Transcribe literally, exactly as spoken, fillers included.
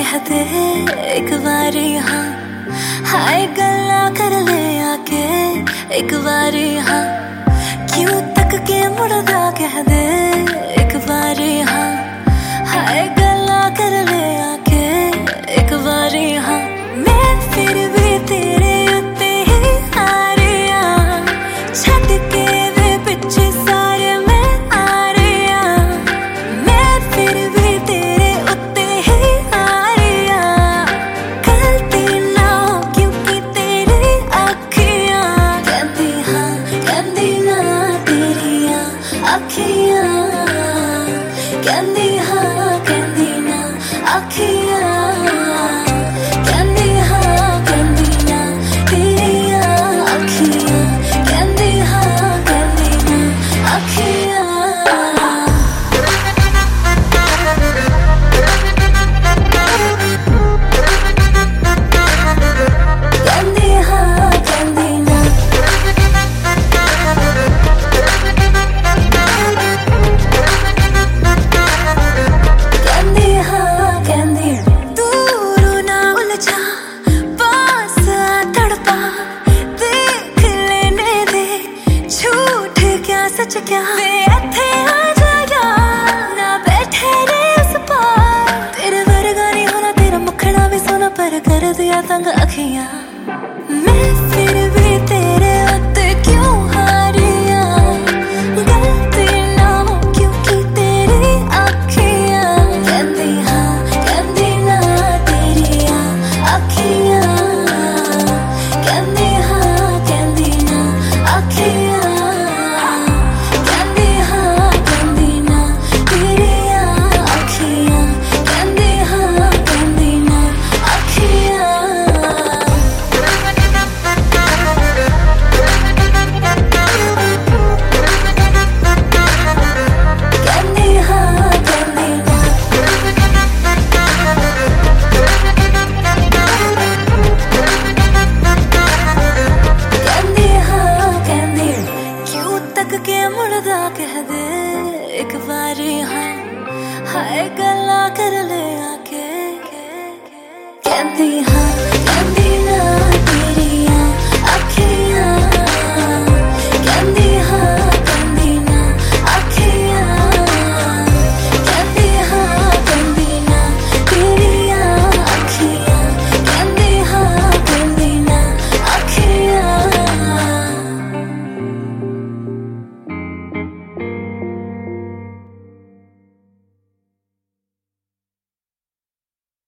कह दे एक बारी हाँ, हाय गल्ला कर ले आके एक बारी हाँ, क्यों तक के मुड़दा कह दे एक बारी हाँ, हाय गल्ला कर ले आके एक बारी हाँ। मैं फिर भी तेरे उत्ते ही आ रही हाँ, छत के वे पिछे सारे मैं आ रही हाँ। मैं फिर भी तेरे उत्ते ही आ रही हाँ, गलती ना हो क्योंकि तेरी अखियां कहती हाँ, कहती ना तेरिया अखियां कहती हाँ, कहती ना अखियां सच क्या वे इत्थे आ जाया ना बैठे रे उस पार, तेरे वर्गा नहीं होना तेरा मुखड़ा भी सोना पर कर दिया तंग अखियां। मैं फिर भी तेरे उत्ते क्यों हारिया, गलती ना हो क्योंकि तेरी अखियां कहती हाँ, कहती ना तेरिया अखियां कहती हाँ, कहती ना अखियां कह दे एक बारी हाँ, हाय गल्ला कर ले आके कहती हाँ, कहती ना तेरिया अखियां।